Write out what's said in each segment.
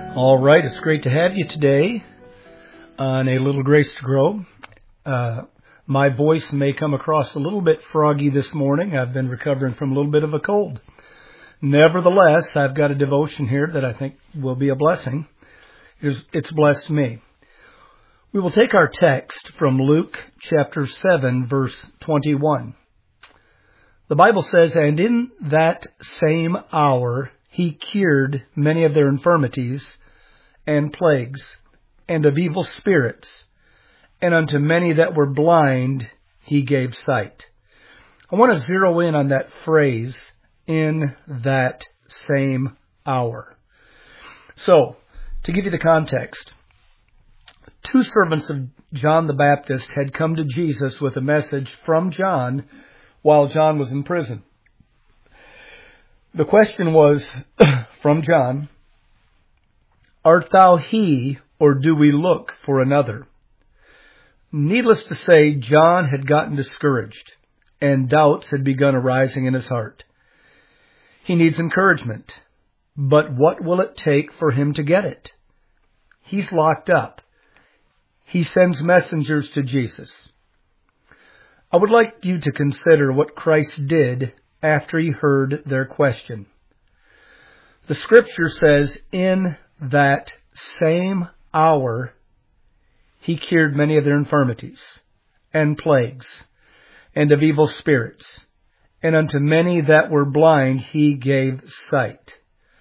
All right, it's great to have you today on A Little Grace to Grow. My voice may come across a little bit froggy this morning. I've been recovering from a little bit of a cold. Nevertheless, I've got a devotion here that I think will be a blessing. It's blessed me. We will take our text from Luke chapter 7, verse 21. The Bible says, "And in that same hour he cured many of their infirmities and plagues, and of evil spirits, and unto many that were blind he gave sight." I want to zero in on that phrase, "in that same hour." So, to give you the context, two servants of John the Baptist had come to Jesus with a message from John while John was in prison. The question was from John, "Art thou he, or do we look for another?" Needless to say, John had gotten discouraged, and doubts had begun arising in his heart. He needs encouragement, but what will it take for him to get it? He's locked up. He sends messengers to Jesus. I would like you to consider what Christ did after he heard their question. The scripture says, "In that same hour, he cured many of their infirmities and plagues and of evil spirits, and unto many that were blind he gave sight."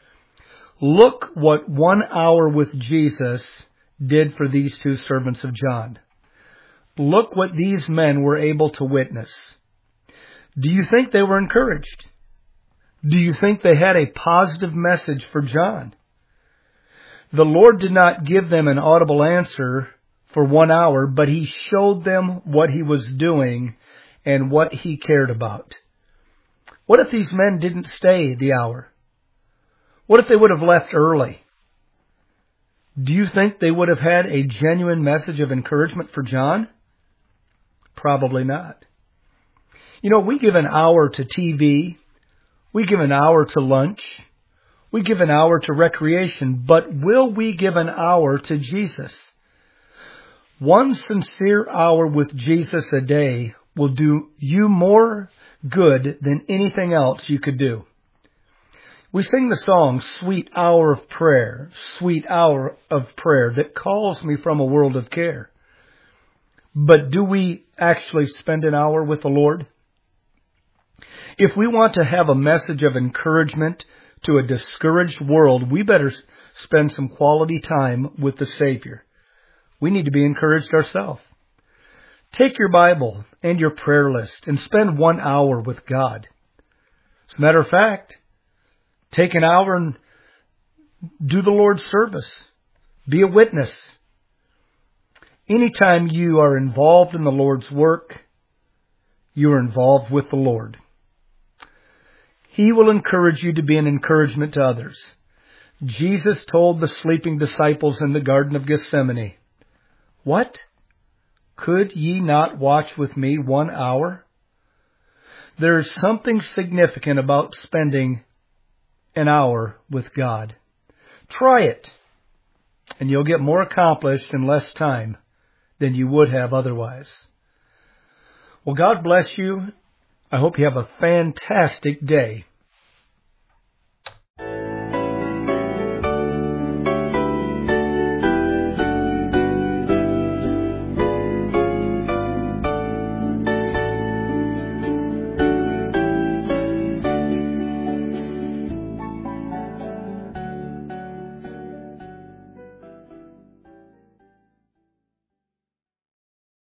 Look what 1 hour with Jesus did for these two servants of John. Look what these men were able to witness. Do you think they were encouraged? Do you think they had a positive message for John? The Lord did not give them an audible answer for 1 hour, but he showed them what he was doing and what he cared about. What if these men didn't stay the hour? What if they would have left early? Do you think they would have had a genuine message of encouragement for John? Probably not. You know, we give an hour to TV. We give an hour to lunch. We give an hour to recreation, but will we give an hour to Jesus? One sincere hour with Jesus a day will do you more good than anything else you could do. We sing the song, "Sweet Hour of Prayer, Sweet Hour of Prayer, that calls me from a world of care." But do we actually spend an hour with the Lord? If we want to have a message of encouragement to a discouraged world, we better spend some quality time with the Savior. We need to be encouraged ourselves. Take your Bible and your prayer list and spend 1 hour with God. As a matter of fact, take an hour and do the Lord's service. Be a witness. Anytime you are involved in the Lord's work, you are involved with the Lord. He will encourage you to be an encouragement to others. Jesus told the sleeping disciples in the Garden of Gethsemane, "What? Could ye not watch with me 1 hour?" There is something significant about spending an hour with God. Try it, and you'll get more accomplished in less time than you would have otherwise. Well, God bless you. I hope you have a fantastic day.